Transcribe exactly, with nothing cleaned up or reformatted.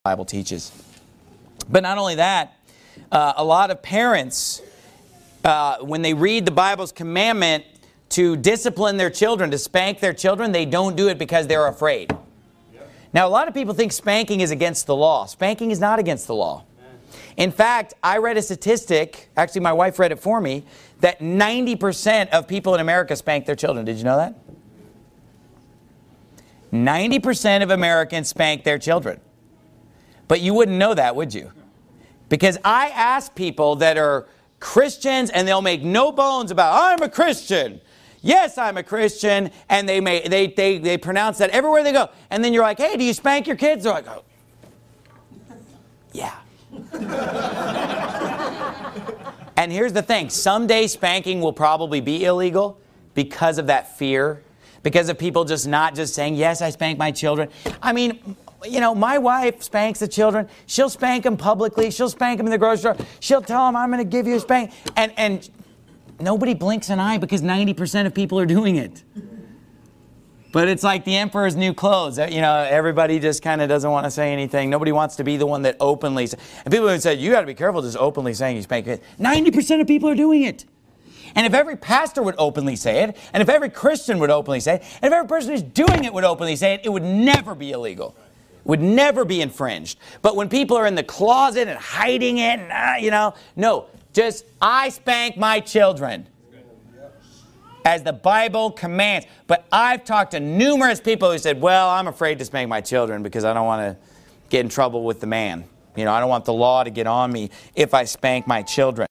Bible teaches. But not only that, uh, a lot of parents, uh, when they read the Bible's commandment to discipline their children, to spank their children, they don't do it because they're afraid. Yep. Now, a lot of people think spanking is against the law. Spanking is not against the law. In fact, I read a statistic, actually my wife read it for me, that ninety percent of people in America spank their children. Did you know that? ninety percent of Americans spank their children. But you wouldn't know that, would you? Because I ask people that are Christians and they'll make no bones about, I'm a Christian. Yes, I'm a Christian. And they may they they they pronounce that everywhere they go. And then you're like, hey, do you spank your kids? They're like, oh, yeah. And here's the thing. Someday spanking will probably be illegal because of that fear. Because of people just not just saying, yes, I spank my children. I mean, you know, my wife spanks the children. She'll spank them publicly. She'll spank them in the grocery store. She'll tell them, I'm going to give you a spank. And, and nobody blinks an eye because ninety percent of people are doing it. But it's like the emperor's new clothes. You know, everybody just kind of doesn't want to say anything. Nobody wants to be the one that openly... And people would say, you got to be careful just openly saying you spank it. ninety percent of people are doing it. And if every pastor would openly say it, and if every Christian would openly say it, and if every person who's doing it would openly say it, it would never be illegal. It would never be infringed. But when people are in the closet and hiding it, and, uh, you know, no. Just, I spank my children. As the Bible commands. But I've talked to numerous people who said, well, I'm afraid to spank my children because I don't want to get in trouble with the man. You know, I don't want the law to get on me if I spank my children.